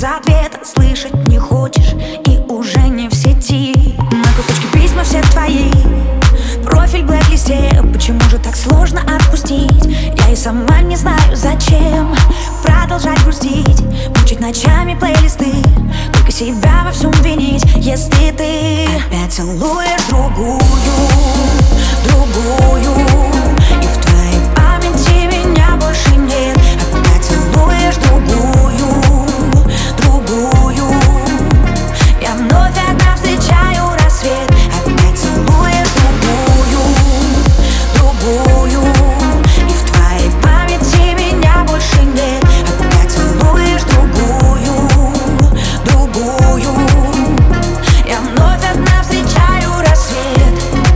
без ответа, слышать не хочешь и уже не в сети. На кусочки письма все твои, профиль в блэк-листе. Почему же так сложно отпустить? Я и сама не знаю зачем продолжать грустить, мучить ночами плейлисты, только себя во всем винить. Если ты опять целуешь другую, и в твоей памяти меня больше нет. Опять целуешь другую, я вновь одна встречаю рассвет. Опять целуешь другую, и в твоей памяти меня больше нет. Опять целуешь другую, я вновь одна встречаю рассвет.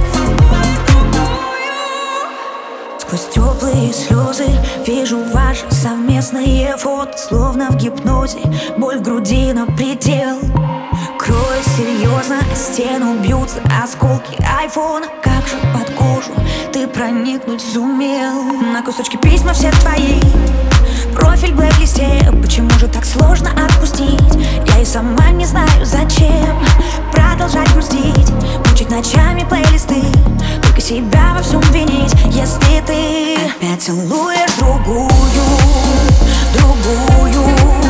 Сквозь теплые слезы вижу ваши совместные фото, словно в гипнозе, боль в груди на предел. Кровь серьезно о стену бьются осколки айфона. Как же под кожу ты проникнуть сумел? На кусочки письма все твои, профиль в блэк-листе. Почему же так сложно отпустить? Я и сама не знаю зачем продолжать грустить, мучить ночами плейлисты, только себя во всем винить. Если ты опять целуешь другую,